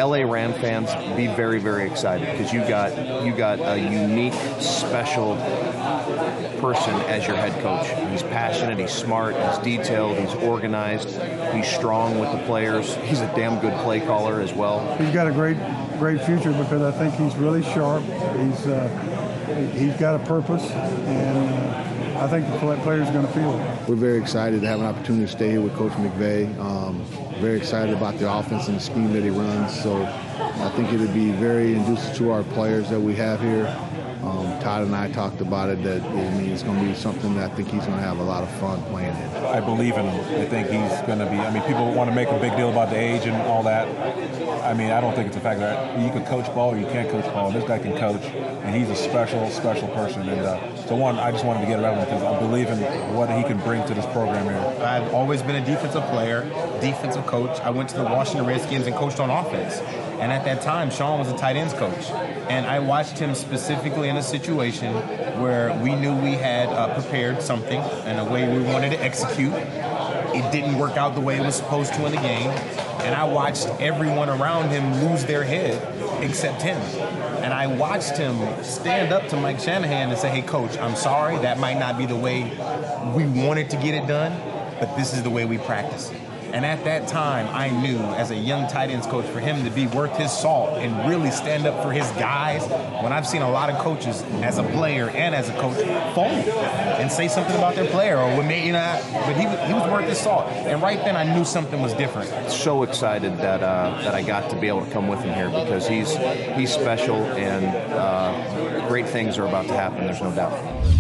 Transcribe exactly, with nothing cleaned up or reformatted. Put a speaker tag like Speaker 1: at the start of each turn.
Speaker 1: L A Ram fans, be very, very excited because you got you got a unique, special person as your head coach. He's passionate, he's smart, he's detailed, he's organized, he's strong with the players. He's a damn good play caller as well.
Speaker 2: He's got a great, great future because I think he's really sharp. He's uh, he's got a purpose, and uh, I think the players are going to feel it.
Speaker 3: We're very excited to have an opportunity to stay here with Coach McVay. Um, very excited about the offense and the scheme that he runs. So I think it would be very inducive to our players that we have here. Um, Todd and I talked about it, that I mean, it's going to be something that I think he's going to have a lot of fun playing in.
Speaker 4: I believe in him. I think he's going to be, I mean, people want to make a big deal about the age and all that. I mean, I don't think it's a fact that you can coach ball or you can't coach ball. This guy can coach, and he's a special, special person. And uh, so, one, I just wanted to get around him because I believe in what he can bring to this program here.
Speaker 5: I've always been a defensive player, defensive coach. I went to the Washington Redskins and coached on offense. And at that time, Sean was a tight ends coach. And I watched him specifically in a situation where we knew we had uh, prepared something in a way we wanted to execute. It didn't work out the way it was supposed to in the game. And I watched everyone around him lose their head except him. And I watched him stand up to Mike Shanahan and say, hey, coach, I'm sorry. That might not be the way we wanted to get it done, but this is the way we practice it. And at that time, I knew as a young tight ends coach, for him to be worth his salt and really stand up for his guys, when I've seen a lot of coaches as a player and as a coach fold and say something about their player or what made, you know, but he, he was worth his salt. And right then I knew something was different.
Speaker 1: So excited that uh, that I got to be able to come with him here because he's he's special and uh, great things are about to happen, there's no doubt.